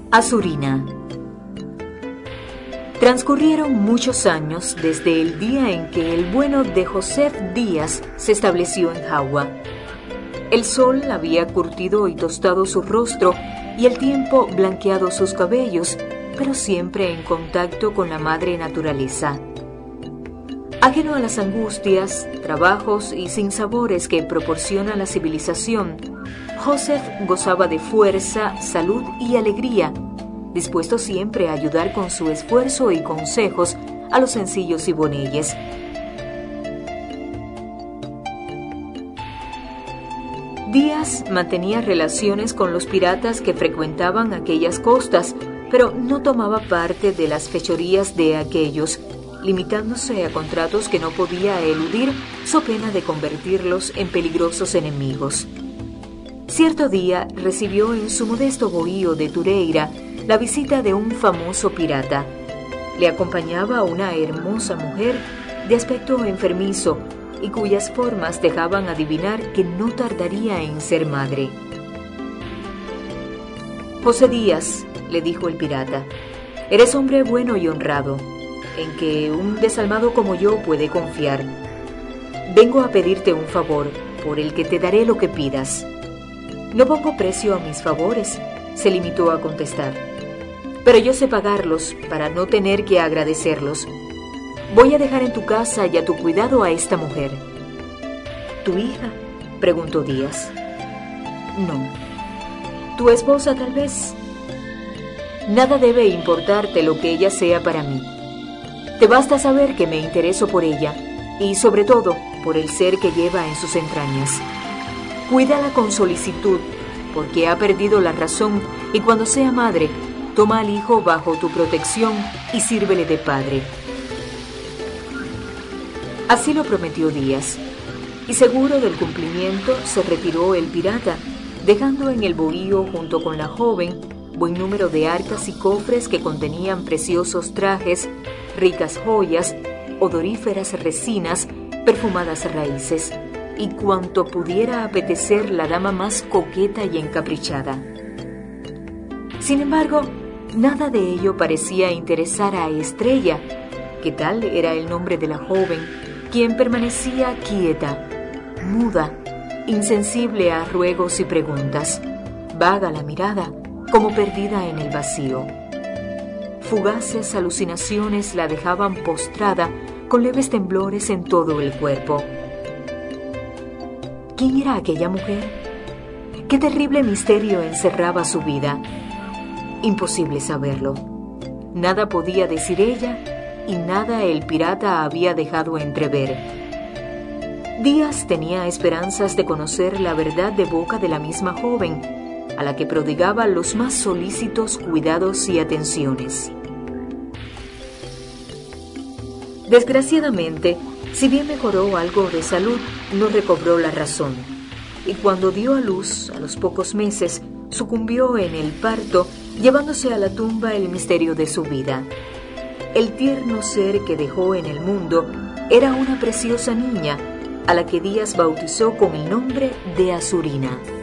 Asurina. Transcurrieron muchos años desde el día en que el bueno de Josef Díaz se estableció en Jagua. El sol había curtido y tostado su rostro y el tiempo blanqueado sus cabellos, pero siempre en contacto con la madre naturaleza. Ajeno a las angustias, trabajos y sinsabores que proporciona la civilización, Josef gozaba de fuerza, salud y alegría, dispuesto siempre a ayudar con su esfuerzo y consejos a los sencillos y bonelles. Díaz mantenía relaciones con los piratas que frecuentaban aquellas costas, pero no tomaba parte de las fechorías de aquellos, limitándose a contratos que no podía eludir so pena de convertirlos en peligrosos enemigos. Cierto día recibió en su modesto bohío de Tureira la visita de un famoso pirata. Le acompañaba una hermosa mujer de aspecto enfermizo y cuyas formas dejaban adivinar que no tardaría en ser madre. «José Díaz», le dijo el pirata, «eres hombre bueno y honrado, en que un desalmado como yo puede confiar. Vengo a pedirte un favor, por el que te daré lo que pidas». «No pongo precio a mis favores», se limitó a contestar, «pero yo sé pagarlos para no tener que agradecerlos. Voy a dejar en tu casa y a tu cuidado a esta mujer». «¿Tu hija?», preguntó Díaz. «No». «¿Tu esposa, tal vez?» «Nada debe importarte lo que ella sea para mí. Te basta saber que me intereso por ella y, sobre todo, por el ser que lleva en sus entrañas. Cuídala con solicitud, porque ha perdido la razón, y cuando sea madre, toma al hijo bajo tu protección y sírvele de padre». Así lo prometió Díaz, y seguro del cumplimiento se retiró el pirata, dejando en el bohío junto con la joven buen número de arcas y cofres que contenían preciosos trajes, ricas joyas, odoríferas resinas, perfumadas raíces, y cuanto pudiera apetecer la dama más coqueta y encaprichada. Sin embargo, nada de ello parecía interesar a Estrella, que tal era el nombre de la joven, quien permanecía quieta, muda, insensible a ruegos y preguntas, vaga la mirada, como perdida en el vacío. Fugaces alucinaciones la dejaban postrada, con leves temblores en todo el cuerpo. ¿Quién era aquella mujer? ¿Qué terrible misterio encerraba su vida? Imposible saberlo. Nada podía decir ella y nada el pirata había dejado entrever. Díaz tenía esperanzas de conocer la verdad de boca de la misma joven, a la que prodigaba los más solícitos cuidados y atenciones. Desgraciadamente, si bien mejoró algo de salud, no recobró la razón, y cuando dio a luz, a los pocos meses, sucumbió en el parto, llevándose a la tumba el misterio de su vida. El tierno ser que dejó en el mundo era una preciosa niña, a la que Díaz bautizó con el nombre de Asurina.